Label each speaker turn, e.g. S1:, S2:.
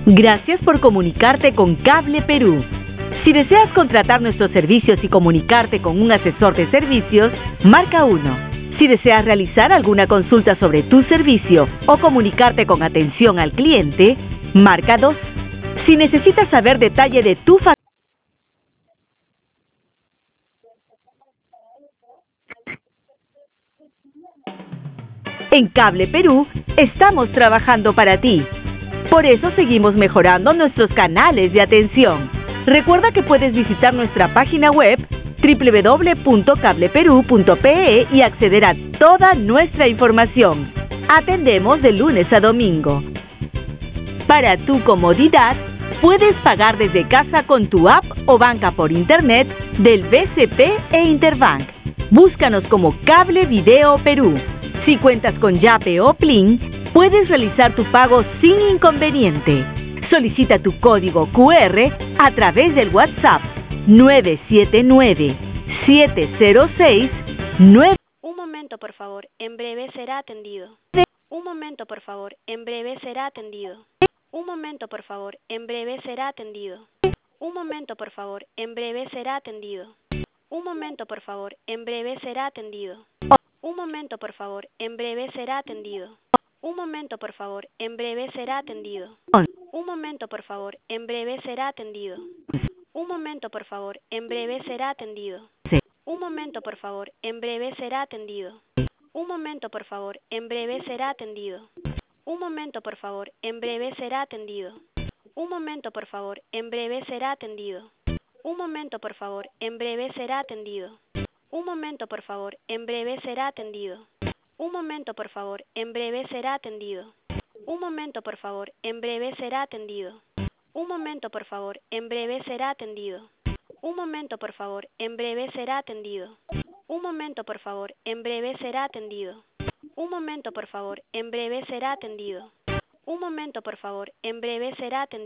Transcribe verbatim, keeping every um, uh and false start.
S1: Gracias por comunicarte con Cable Perú. Si deseas contratar nuestros servicios y comunicarte con un asesor de servicios, marca uno. Si deseas realizar alguna consulta sobre tu servicio o comunicarte con atención al cliente, marca dos. Si necesitas saber detalle de tu factura, en Cable Perú estamos trabajando para ti. Por eso seguimos mejorando nuestros canales de atención. Recuerda que puedes visitar nuestra página web doble u doble u doble u punto cable perú punto pe e y acceder a toda nuestra información. Atendemos de lunes a domingo. Para tu comodidad, puedes pagar desde casa con tu app o banca por internet del B C P e Interbank. Búscanos como Cable Video Perú. Si cuentas con Yape o Plin, puedes realizar tu pago sin inconveniente. Solicita tu código cu erre a través del WhatsApp nueve siete nueve, siete cero seis, nueve.
S2: Un momento, por favor. En breve será atendido. Un momento, por favor. En breve será atendido. Un momento, por favor. En breve será atendido. Un momento, por favor. En breve será atendido. Un momento, por favor. En breve será atendido. Un momento, por favor. En breve será atendido. Un momento, por favor. En breve será atendido. Un momento, por favor. En breve será atendido. Un momento, por favor. En breve será atendido. Un momento, por favor. En breve será atendido. Un momento, por favor. En breve será atendido. Un momento, por favor. En breve será atendido. Un momento, por favor. En breve será atendido. Un momento, por favor. En breve será atendido. Un momento, por favor. En breve será atendido. Un momento, por favor. En breve será atendido. Un momento, por favor. En breve será atendido. Un momento, por favor. En breve será atendido. Un momento, por favor. En breve será atendido. Un momento, por favor. En breve será atendido. Un momento, por favor. En breve será atendido. Un momento, por favor. En breve será atendido.